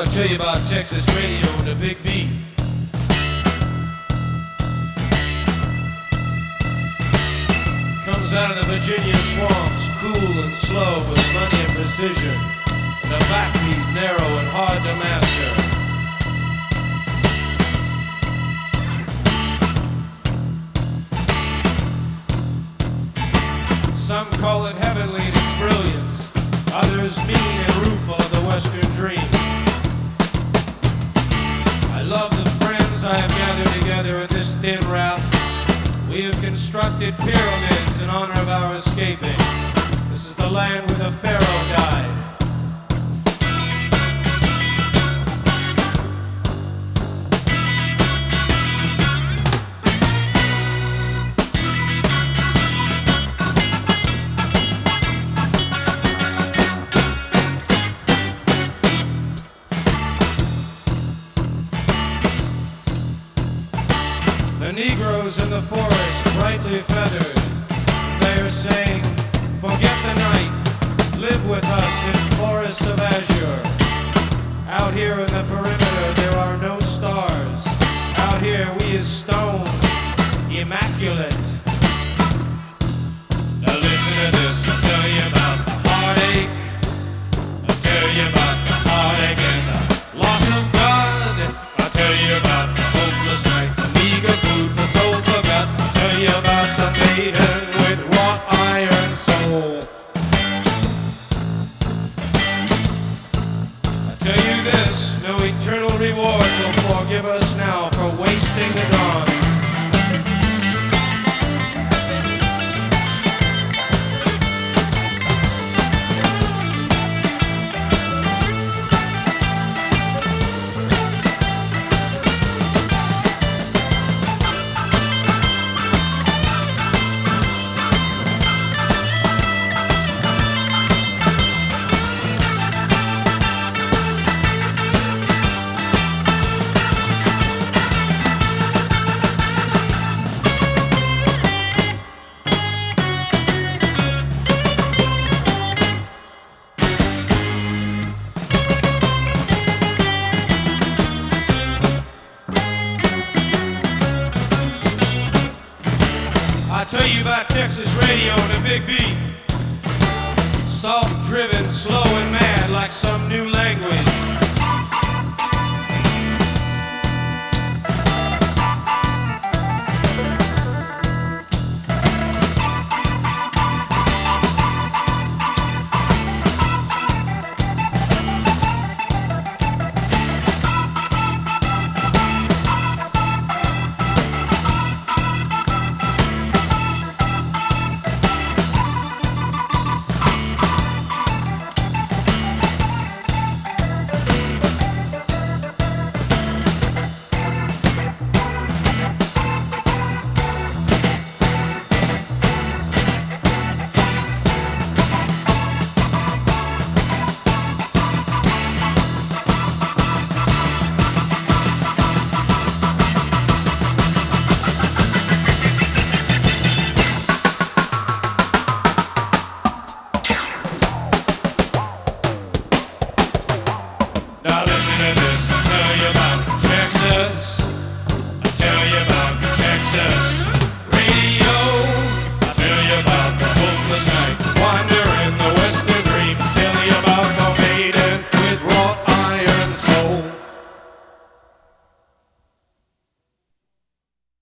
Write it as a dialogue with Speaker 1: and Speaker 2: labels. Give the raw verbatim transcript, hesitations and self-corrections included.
Speaker 1: want to tell you about Texas radio and the big beat. Comes out of the Virginia swamps, cool and slow with plenty of precision, and the backbeat narrow and hard to master. Some call it heavenly in its brilliance, others mean and rueful of the Western dream. I love the friends I have gathered together in this thin raft. We have constructed pyramids in honor of our escaping. This is the land where the Pharaoh died. The Negroes in the forest, brightly feathered, they are saying, forget the night, live with us in forests of azure. Out here in the perimeter there are no stars. Out here we is stone, immaculate. Now listen to this, I'll tell you about the heartache. I'll tell you about the heartache and the loss of God. I'll tell you about the hopeless night, the meager food for souls forgot. I'll tell you about the maiden with wrought iron soul. I'll tell you this, no eternal reward will forgive us now for wasting the dawn. I tell you about Texas radio and a big beat. Soft driven, slow and mad like some new language. Now listen to this, I'll tell you about Texas. I'll tell you about Texas radio. I'll tell you about the hopeless night.